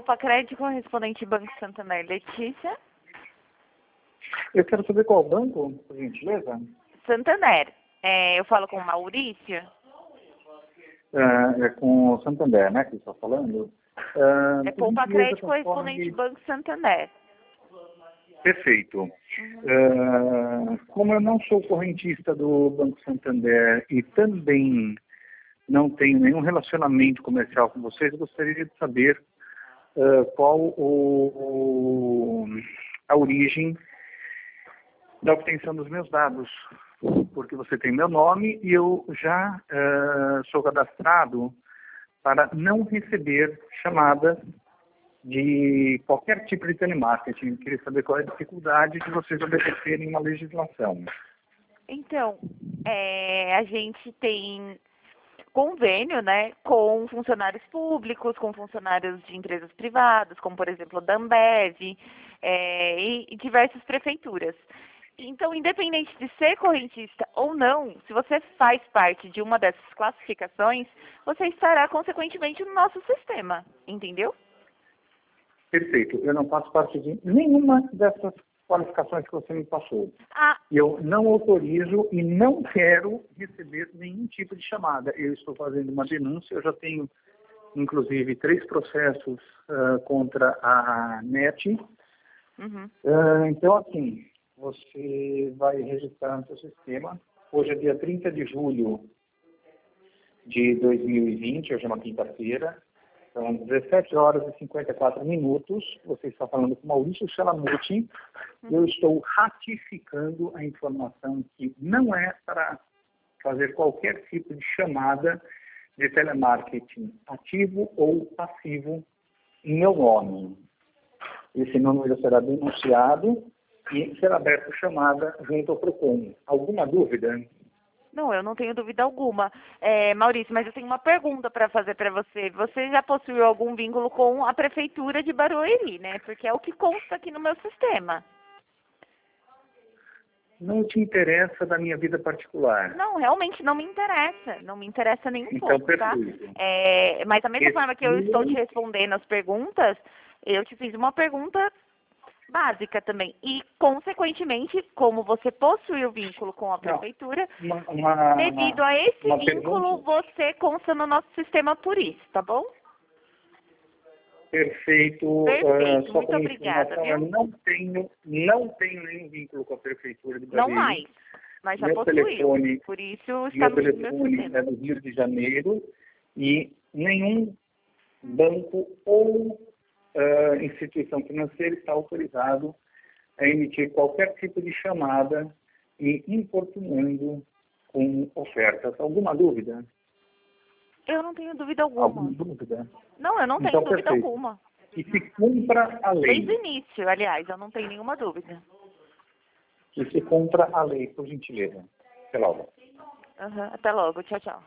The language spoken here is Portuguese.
Poupa Crédito, correspondente Banco Santander. Letícia? Eu quero saber qual banco, por gentileza. Santander. Eu falo com o Maurício? É com o Santander, né, que você está falando? É Poupa Crédito, correspondente Banco Santander. Perfeito. Como eu não sou correntista do Banco Santander e também não tenho nenhum relacionamento comercial com vocês, eu gostaria de saber qual a origem da obtenção dos meus dados, porque você tem meu nome e eu já sou cadastrado para não receber chamadas de qualquer tipo de telemarketing. Eu queria saber qual é a dificuldade de vocês obedecerem uma legislação. Então, a gente tem convênio, né, com funcionários públicos, com funcionários de empresas privadas, como, por exemplo, da Ambev, e diversas prefeituras. Então, independente de ser correntista ou não, se você faz parte de uma dessas classificações, você estará, consequentemente, no nosso sistema, entendeu? Perfeito. Eu não faço parte de nenhuma dessas qualificações que você me passou. Eu não autorizo e não quero receber nenhum tipo de chamada. Eu estou fazendo uma denúncia, eu já tenho, inclusive, 3 processos contra a NET. Uhum. Então, assim, você vai registrar no seu sistema. Hoje é dia 30 de julho de 2020, hoje é uma quinta-feira. São 17 horas e 54 minutos. Você está falando com Maurício Chalamucci. Eu estou ratificando a informação que não é para fazer qualquer tipo de chamada de telemarketing ativo ou passivo em meu nome. Esse número será denunciado e será aberta chamada junto ao PROCON. Alguma dúvida? Não, eu não tenho dúvida alguma. Maurício, mas eu tenho uma pergunta para fazer para você. Você já possuiu algum vínculo com a Prefeitura de Barueri, né? Porque é o que consta aqui no meu sistema. Não te interessa da minha vida particular? Não, realmente não me interessa. Não me interessa nem um pouco, tá? Perfeito. Mas da mesma forma que eu estou te respondendo as perguntas, eu te fiz uma pergunta básica também. E, consequentemente, como você possui o vínculo com a Prefeitura, devido a esse vínculo, você consta no nosso sistema por isso, tá bom? Perfeito. Perfeito, muito obrigada, viu? Eu não tenho nenhum vínculo com a Prefeitura de Barueri. Não mais, mas já meu possuiu. Telefone, por isso está meu no meu telefone sistema. é do Rio de Janeiro e nenhum banco ou instituição financeira está autorizado a emitir qualquer tipo de chamada e importunando com ofertas. Alguma dúvida? Eu não tenho dúvida alguma. Alguma dúvida? Não, eu não tenho dúvida alguma. E se cumpra a lei. Desde o início, aliás, eu não tenho nenhuma dúvida. E se cumpra a lei, por gentileza. Até logo. Até logo. Tchau, tchau.